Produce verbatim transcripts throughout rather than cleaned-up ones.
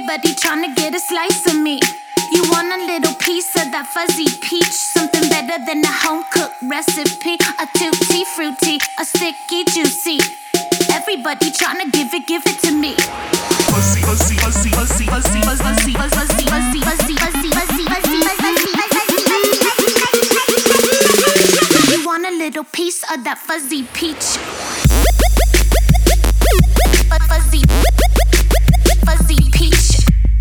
Everybody tryna get a slice of me. You want a little piece of that fuzzy peach, something better than a home-cooked recipe. A tutti frutti, a sticky juicy. Everybody tryna give it, give it to me. Fuzzy, fuzzy, fuzzy, fuzzy, fuzzy, fuzzy, fuzzy, fuzzy, fuzzy, fuzzy, fuzzy, fuzzy, fuzzy, fuzzy. You want a little piece of that fuzzy peach? Fuzzy, fuzzy peach.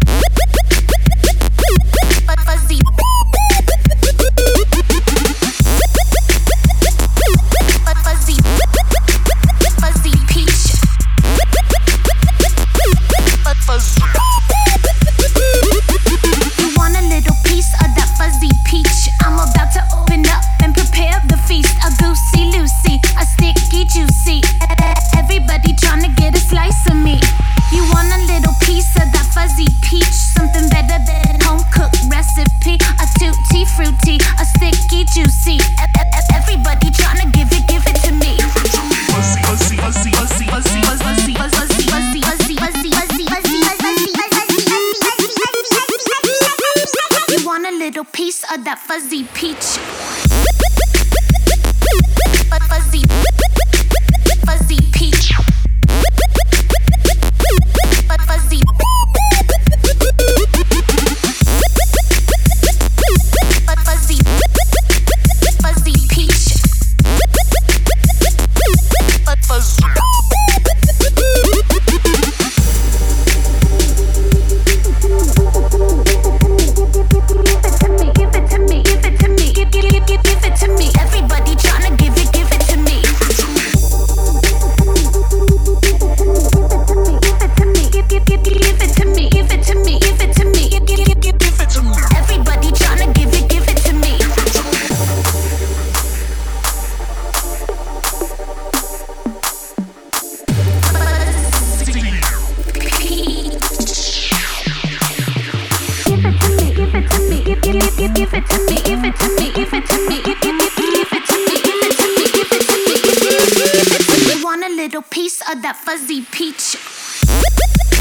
Fuzzy. Fuzzy, fuzzy peach. Fuzzy. You want a little piece of that fuzzy peach? I'm about to open up and prepare the feast. A goosey Lucy, a sticky juicy. Everybody tryna get a slice of me. You want a little piece of that fuzzy peach, something better than home-cooked recipe. A tutti frutti, a sticky juicy. Everybody tryna give it, give it to me. Fuzzy, fuzzy, fuzzy, fuzzy, fuzzy, fuzzy, fuzzy, fuzzy, fuzzy, fuzzy, fuzzy, fuzzy, fuzzy, fuzzy. You want a little piece of that fuzzy peach? Fuzzy, fuzzy peach. Fuzzy. Fuzzy, fuzzy peach. Fuzzy. Give it to me, give it to me, give, give, give, give, give it to me. Everybody tryna give it, give it to me. Give, give, give, give it to me, give it to me, give it to me, give, give, give, give, give it to me. Everybody tryna give it, give it to me. Give it to me, give it to me, give, give, give, give it to me, give it to me, give it to me, give, give, give, give it to me, give it to me, give it to me, give, give, give it to me. You want a little piece of that fuzzy peach?